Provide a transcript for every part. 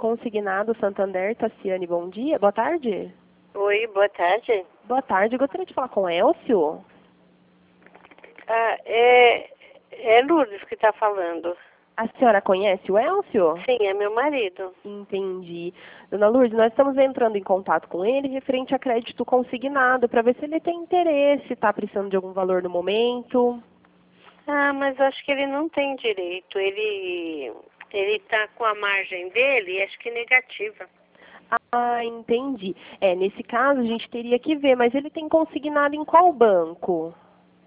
Consignado Santander, Tassiane, bom dia. Boa tarde. Oi, boa tarde. Boa tarde, gostaria de falar com o Elcio. Ah, é Lourdes que está falando. A senhora conhece o Elcio? Sim, é meu marido. Entendi. Dona Lourdes, nós estamos entrando em contato com ele referente a crédito consignado, para ver se ele tem interesse, está precisando de algum valor no momento. Ah, mas acho que ele não tem direito. Ele está com a margem dele, acho que negativa. Ah, entendi. Nesse caso a gente teria que ver, mas ele tem consignado em qual banco?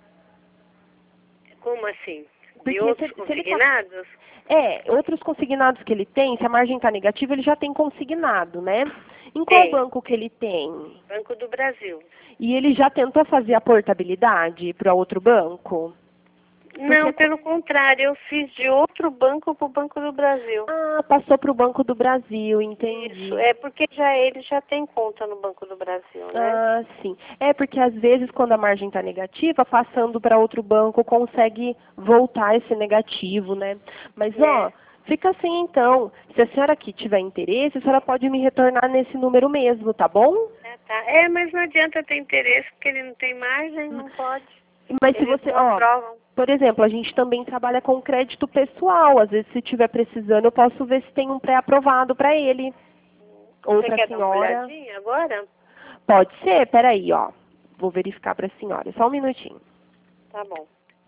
Como assim? Porque De outros se ele tá... consignados? Outros consignados que ele tem, se a margem está negativa, ele já tem consignado, né? Em qual Tem. banco que ele tem? Banco do Brasil. E ele já tentou fazer a portabilidade para outro banco? Não, pelo contrário, eu fiz de outro banco para o Banco do Brasil. Ah, passou para o Banco do Brasil, entendi. Isso, porque ele já tem conta no Banco do Brasil, né? Ah, sim. Porque às vezes quando a margem está negativa, passando para outro banco consegue voltar esse negativo, né? Mas, fica assim então. Se a senhora aqui tiver interesse, a senhora pode me retornar nesse número mesmo, tá bom? Tá. Mas não adianta ter interesse, porque ele não tem margem, não pode. Mas se Eles você, não aprovam. por exemplo, a gente também trabalha com crédito pessoal. Às vezes, se estiver precisando, eu posso ver se tem um pré-aprovado para ele. Ou Você para a quer dar uma senhora. olhadinha agora? Pode ser? Peraí, ó. Vou verificar para a senhora. Só um minutinho. Tá bom.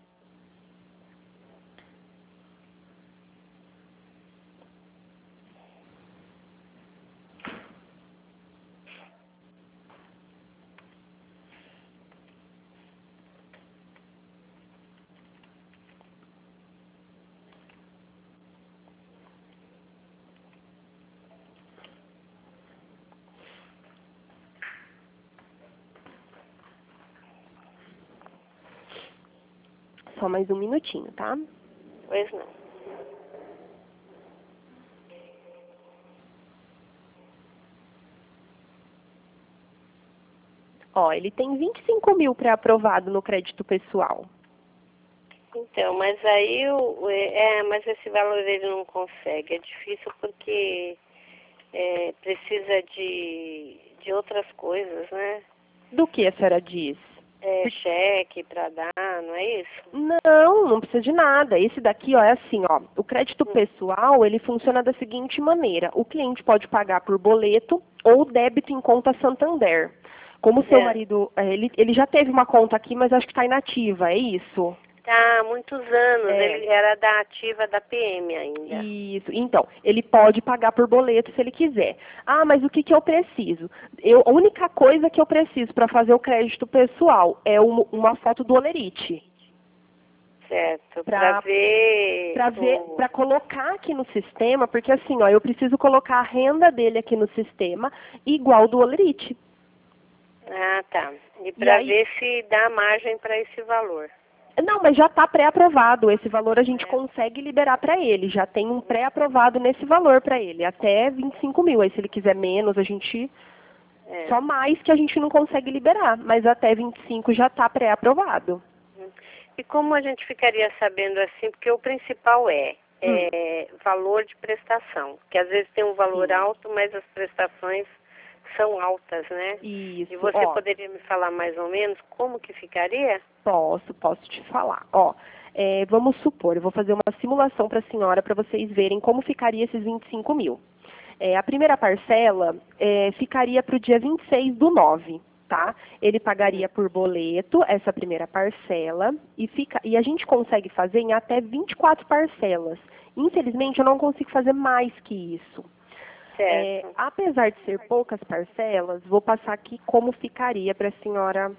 Só mais um minutinho, tá? Pois não. Ele tem 25 mil pré-aprovado no crédito pessoal. Então, mas aí, mas esse valor ele não consegue. É difícil porque precisa de outras coisas, né? Do que a senhora diz? Cheque para dar, não é isso? Não precisa de nada. Esse daqui, é assim, o crédito pessoal, ele funciona da seguinte maneira. O cliente pode pagar por boleto ou débito em conta Santander. Como o seu marido, ele já teve uma conta aqui, mas acho que está inativa, é isso? Tá, há muitos anos. Ele era da ativa da PM ainda. Isso. Então, ele pode pagar por boleto se ele quiser. Ah, mas o que eu preciso? A única coisa que eu preciso para fazer o crédito pessoal é uma foto do Olerite. Certo, para ver... Para colocar aqui no sistema, porque assim, eu preciso colocar a renda dele aqui no sistema igual do Olerite. Ah, tá. E para ver se dá margem para esse valor. Não, mas já está pré-aprovado. Esse valor a gente consegue liberar para ele. Já tem um pré-aprovado nesse valor para ele, até 25 mil. Aí se ele quiser menos, a gente... Só mais que a gente não consegue liberar, mas até 25 já está pré-aprovado. E como a gente ficaria sabendo assim? Porque o principal é valor de prestação. Que às vezes tem um valor alto, mas as prestações são altas, né? Isso. E você poderia me falar mais ou menos como que ficaria? Posso te falar. Vamos supor, eu vou fazer uma simulação para a senhora para vocês verem como ficaria esses 25 mil. A primeira parcela ficaria para o dia 26/9, tá? Ele pagaria por boleto essa primeira parcela e a gente consegue fazer em até 24 parcelas. Infelizmente, eu não consigo fazer mais que isso. Apesar de ser poucas parcelas, vou passar aqui como ficaria para a senhora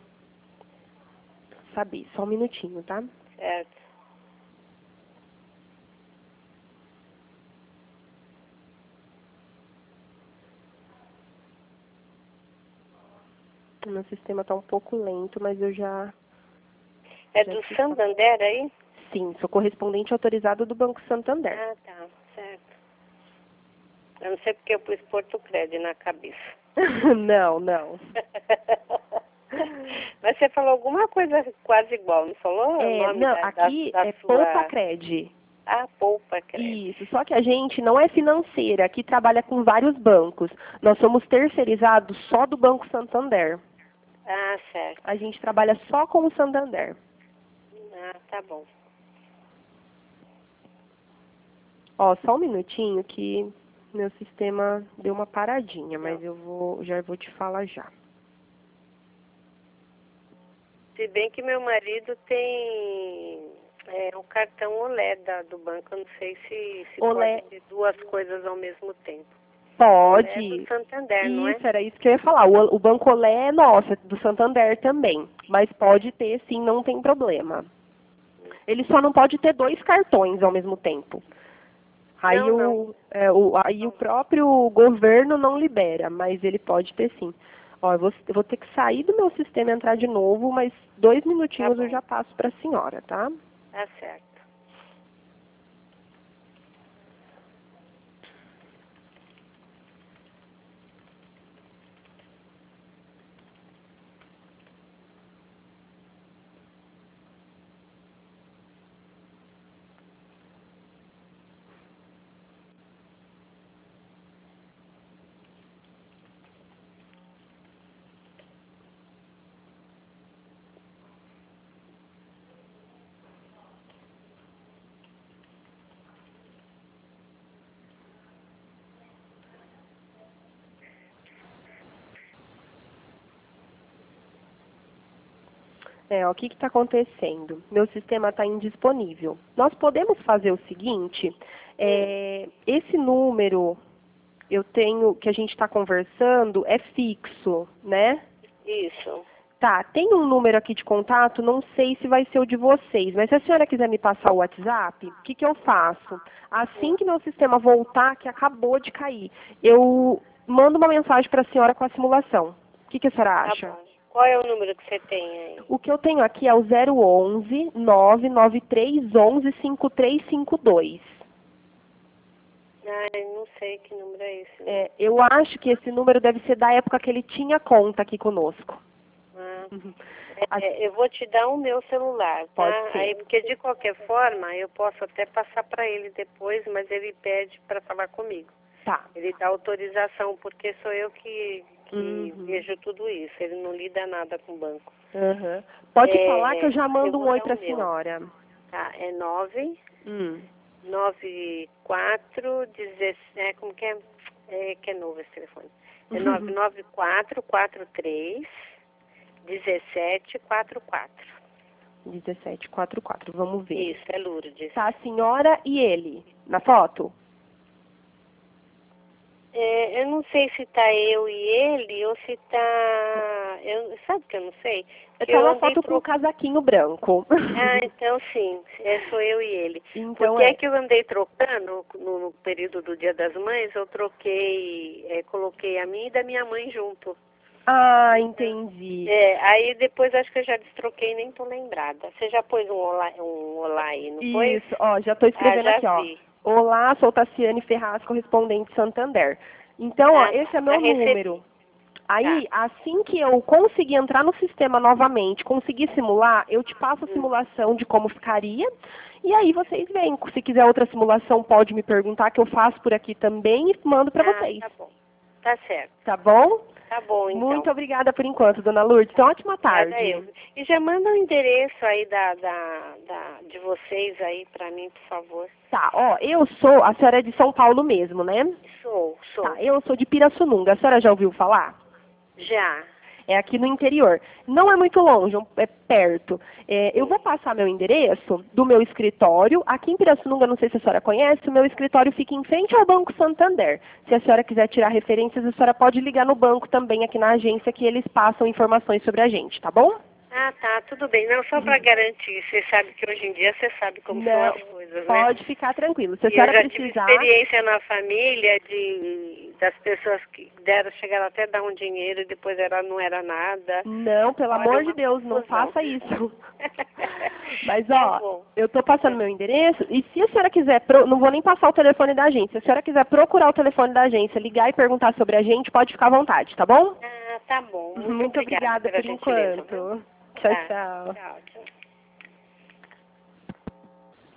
saber. Só um minutinho, tá? Certo. O meu sistema está um pouco lento, mas eu já... É do Santander aí? Sim, sou correspondente autorizado do Banco Santander. Ah, tá. Certo. Eu não sei porque eu pus Porto Cred na cabeça. Não. Mas você falou alguma coisa quase igual, não falou? Não, aqui é Poupa Cred. Ah, poupa crédito. Isso, só que a gente não é financeira, aqui trabalha com vários bancos. Nós somos terceirizados só do Banco Santander. Ah, certo. A gente trabalha só com o Santander. Ah, tá bom. Ó, só um minutinho que meu sistema deu uma paradinha, mas já vou te falar já. Se bem que meu marido tem um cartão Olé do banco, eu não sei se Olé. pode ter duas coisas ao mesmo tempo. Pode. Olé é do Santander, não é? Isso, era isso que eu ia falar. O Banco Olé é nosso, é do Santander também. Mas pode ter, sim, não tem problema. Ele só não pode ter dois cartões ao mesmo tempo. Aí, aí o próprio governo não libera, mas ele pode ter sim. Ó, eu vou ter que sair do meu sistema e entrar de novo, mas 2 minutinhos eu já passo para a senhora, tá? Tá certo. Ó, o que está acontecendo? Meu sistema está indisponível. Nós podemos fazer o seguinte, esse número que a gente está conversando é fixo, né? Isso. Tá, tem um número aqui de contato, não sei se vai ser o de vocês, mas se a senhora quiser me passar o WhatsApp, o que eu faço? Assim que meu sistema voltar, que acabou de cair, eu mando uma mensagem para a senhora com a simulação. O que a senhora acha? Tá bom. Qual é o número que você tem aí? O que eu tenho aqui é o 011 99311 5352. Ai, não sei que número é esse. Eu acho que esse número deve ser da época que ele tinha conta aqui conosco. Eu vou te dar o meu celular, tá? Pode ser. Aí, porque de qualquer forma, eu posso até passar para ele depois, mas ele pede para falar comigo. Tá. Ele dá autorização, porque sou eu que vejo tudo isso. Ele não lida nada com o banco. Pode falar que eu já mando um oi para a meu. senhora. Tá, é 94 17, como que é? Que é novo esse telefone. É 994 43 1744. 1744, vamos ver. Isso, é Lourdes. Tá a senhora e ele na foto? Eu não sei se tá eu e ele ou se tá... sabe que eu não sei? Tá uma foto com um casaquinho branco. Ah, então sim, sou eu e ele. Então, porque é que eu andei trocando no período do Dia das Mães, eu troquei, coloquei a minha e da minha mãe junto. Ah, entendi. Aí depois acho que eu já destroquei e nem tô lembrada. Você já pôs um olá aí, não foi? Isso, ó, já tô escrevendo já aqui, vi. ó. Olá, sou Tassiane Ferraz, correspondente Santander. Então, ó, esse é meu número. Aí, assim que eu conseguir entrar no sistema novamente, conseguir simular, eu te passo a simulação de como ficaria. E aí vocês veem. Se quiser outra simulação, pode me perguntar, que eu faço por aqui também e mando para vocês. Tá bom. Tá certo. Tá bom? Tá bom, então. Muito obrigada por enquanto, dona Lourdes. Então, ótima tarde. E já manda o endereço aí de vocês aí pra mim, por favor. Tá, ó, a senhora é de São Paulo mesmo, né? Sou. Tá, eu sou de Pirassununga. A senhora já ouviu falar? Já. É aqui no interior. Não é muito longe, é perto. Eu vou passar meu endereço do meu escritório. Aqui em Pirassununga, não sei se a senhora conhece, o meu escritório fica em frente ao Banco Santander. Se a senhora quiser tirar referências, a senhora pode ligar no banco também, aqui na agência, que eles passam informações sobre a gente, tá bom? Ah, tá, tudo bem. Não, só para garantir. Você sabe que hoje em dia você sabe como são as coisas, né? Pode ficar tranquilo. Se a senhora eu já precisar... tive experiência na família das pessoas que chegaram até a dar um dinheiro e depois não era nada. Não, pelo amor de Deus, não faça isso. Mas, ó, eu tô passando meu endereço e se a senhora quiser, não vou nem passar o telefone da agência, se a senhora quiser procurar o telefone da agência, ligar e perguntar sobre a gente, pode ficar à vontade, tá bom? Ah, tá bom. Muito obrigada por enquanto. Tchau, tchau. Tchau.